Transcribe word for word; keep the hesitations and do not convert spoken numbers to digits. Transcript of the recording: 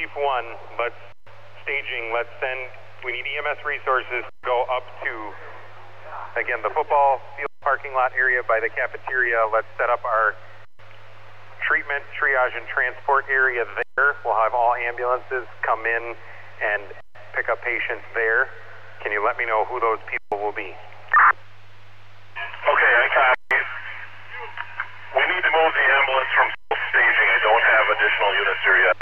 Chief one, let's staging, let's send, we need E M S resources to go up to, again, the football field parking lot area by the cafeteria. Let's set up our treatment, triage, and transport area there. We'll have all ambulances come in and pick up patients there. Can you let me know who those people will be? Okay, I copy. We need to move the ambulance from staging. I don't have additional units here yet.